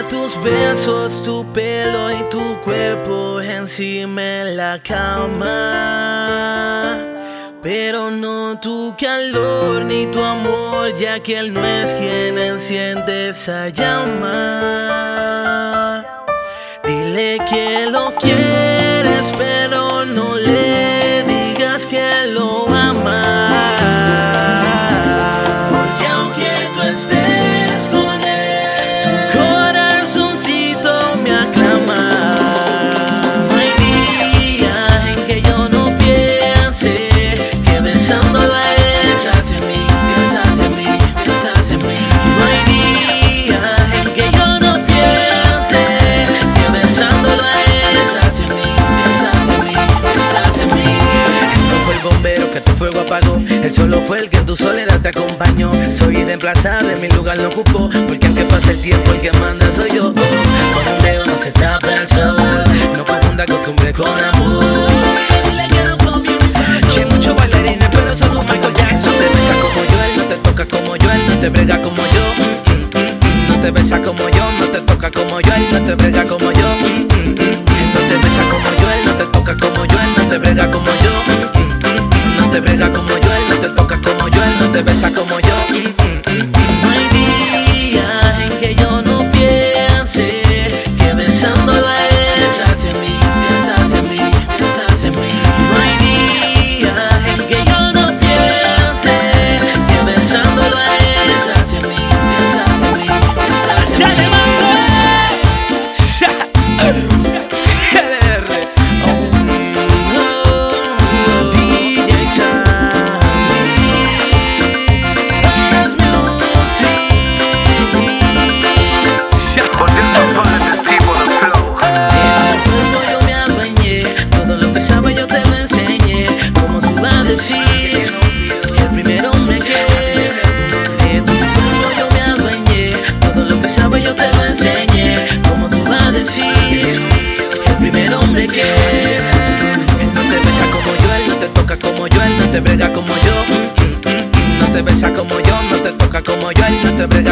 tus besos, tu pelo y tu cuerpo encima en la cama, pero no tu calor ni tu amor, ya que él no es quien enciende esa llama. Dile que lo quieres, pero no le digas que lo amas, porque aunque tú estés con él, tu corazoncito me aclama. No hay día en que yo no piense que besándolo a él piensas en mí, piensas en mí, piensas en mí. No hay día en que yo no piense que besándolo a él piensas en mí, piensas en mí, piensas en mí. Él no fue el bombero que tu fuego apagó, él solo fue el que en tu soledad te acompañó. Soy irreemplazable, mi lugar lo ocupó, porque aunque pase el tiempo el que manda soy yo. Con un dedo no se tapa el sol, no confunda costumbre con amor. Que hay muchos bailarines, pero solo Michael Jackson. No te besa como yo, él no te toca como yo, él no te brega como yo. No te besa como yo, no te toca como yo, él no te brega como yo. Él no te besa como yo, él no te toca como yo, él no te brega como yo. No te brega como yo, él no te toca como yo, él no te besa como yo. No hay día en que yo no piense que besándolo a él piensas en mí, piensas en mí, piensas en mí. No hay día en que yo no piense que besándolo a él piensas en mí, piensas en mí, piensas en mí. ¡Dale, mambo! LR. DJ Volviendo para este tipo de flow. Cuando yo me adueñé, todo lo que sabes yo te lo enseñé. Como tú vas a decir, el primer hombre que de tu cuerpo yo me adueñé, todo lo que sabes yo te lo enseñé. Como tú vas a decir, el primer hombre que él no te besa como yo, él no te toca como yo, él no te brega como yo. No te besa como yo, no te toca como yo, él no te brega